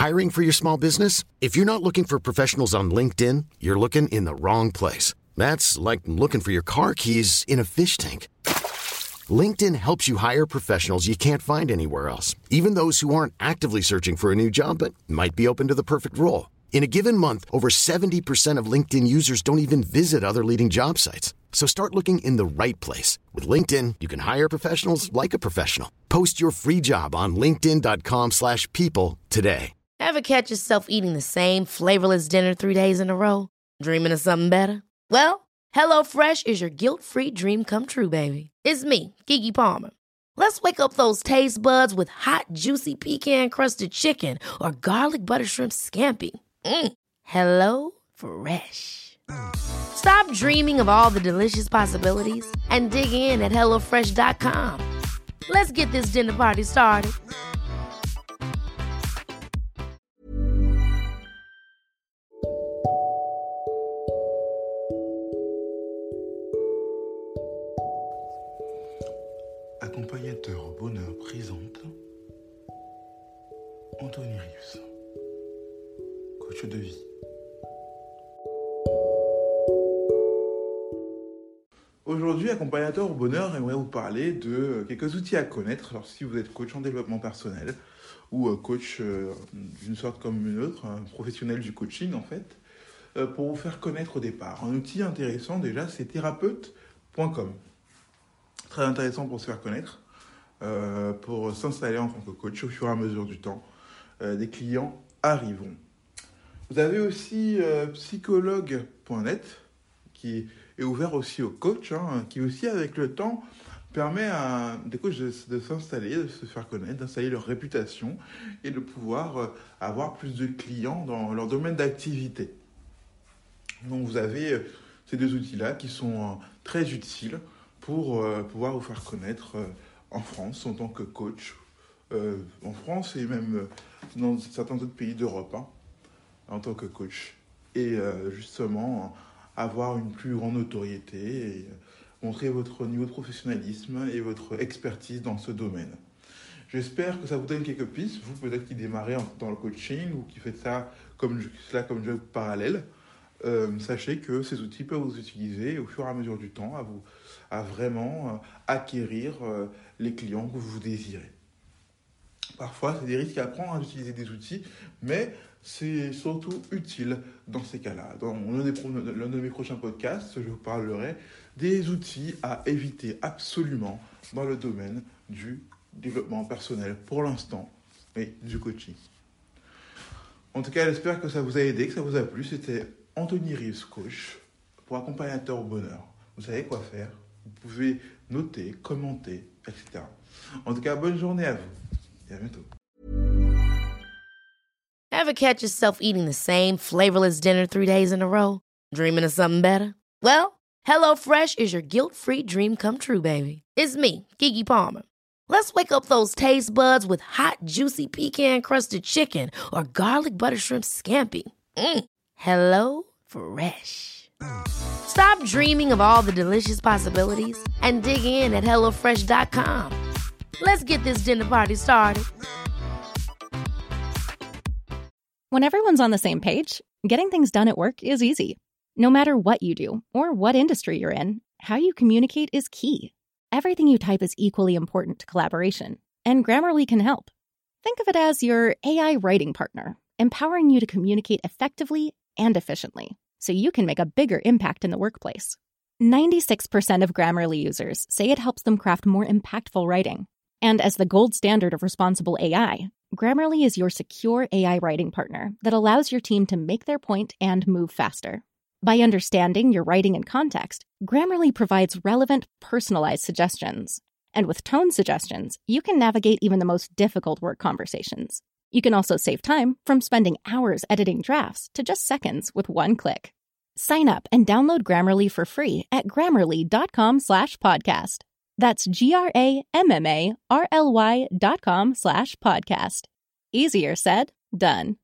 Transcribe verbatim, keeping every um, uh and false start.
Hiring for your small business? If you're not looking for professionals on LinkedIn, you're looking in the wrong place. That's like looking for your car keys in a fish tank. LinkedIn helps you hire professionals you can't find anywhere else, even those who aren't actively searching for a new job but might be open to the perfect role. In a given month, over seventy percent of LinkedIn users don't even visit other leading job sites. So start looking in the right place. With LinkedIn, you can hire professionals like a professional. Post your free job on linkedin.com slash people today. Ever catch yourself eating the same flavorless dinner three days in a row? Dreaming of something better? Well, HelloFresh is your guilt-free dream come true, baby. It's me, Keke Palmer. Let's wake up those taste buds with hot, juicy pecan-crusted chicken or garlic butter shrimp scampi. Mm. Hello Fresh. Stop dreaming of all the delicious possibilities and dig in at hello fresh dot com. Let's get this dinner party started. Accompagnateur Bonheur présente Anthony Reeves, coach de vie. Aujourd'hui, Accompagnateur au Bonheur aimerait vous parler de quelques outils à connaître. Alors, si vous êtes coach en développement personnel ou coach euh, d'une sorte comme une autre, un professionnel du coaching en fait, euh, pour vous faire connaître au départ. Un outil intéressant déjà, c'est thérapeute point com. Très intéressant pour se faire connaître, euh, pour s'installer en tant que coach au fur et à mesure du temps. Euh, des clients arriveront. Vous avez aussi euh, psychologue point net qui est ouvert aussi aux coachs, hein, qui aussi avec le temps permet à des coachs de, de s'installer, de se faire connaître, d'installer leur réputation et de pouvoir euh, avoir plus de clients dans leur domaine d'activité. Donc vous avez euh, ces deux outils-là qui sont euh, très utiles pour euh, pouvoir vous faire connaître euh, en France en tant que coach, euh, en France et même euh, dans certains autres pays d'Europe, hein, en tant que coach. Et euh, justement, avoir une plus grande notoriété et montrer votre niveau de professionnalisme et votre expertise dans ce domaine. J'espère que ça vous donne quelques pistes, vous peut-être qui démarrez dans le coaching ou qui faites ça comme, cela comme job parallèle. Euh, sachez que ces outils peuvent vous utiliser au fur et à mesure du temps à, vous, à vraiment euh, acquérir euh, les clients que vous désirez. Parfois, c'est des risques à prendre d'utiliser des outils, mais c'est surtout utile dans ces cas-là. Dans l'un, des, l'un de mes prochains podcasts, je vous parlerai des outils à éviter absolument dans le domaine du développement personnel pour l'instant et du coaching. En tout cas, j'espère que ça vous a aidé, que ça vous a plu. C'était Anthony Reeves, coach, pour Accompagnateur au Bonheur. Vous savez quoi faire. Vous pouvez noter, commenter, et cetera. En tout cas, bonne journée à vous et à bientôt. Ever catch yourself eating the same flavorless dinner three days in a row? Dreaming of something better? Well, HelloFresh is your guilt-free dream come true, baby. It's me, Keke Palmer. Let's wake up those taste buds with hot, juicy pecan-crusted chicken or garlic butter shrimp scampi. Mm. Hello Fresh. Stop dreaming of all the delicious possibilities and dig in at hello fresh dot com. Let's get this dinner party started. When everyone's on the same page, getting things done at work is easy. No matter what you do or what industry you're in, how you communicate is key. Everything you type is equally important to collaboration, and Grammarly can help. Think of it as your A I writing partner, empowering you to communicate effectively and efficiently, so you can make a bigger impact in the workplace. ninety-six percent of Grammarly users say it helps them craft more impactful writing. And as the gold standard of responsible A I, Grammarly is your secure A I writing partner that allows your team to make their point and move faster. By understanding your writing and context, Grammarly provides relevant, personalized suggestions. And with tone suggestions, you can navigate even the most difficult work conversations. You can also save time from spending hours editing drafts to just seconds with one click. Sign up and download Grammarly for free at grammarly.com slash podcast. That's G-R-A-M-M-A-R-L-Y dot com slash podcast. Easier said, done.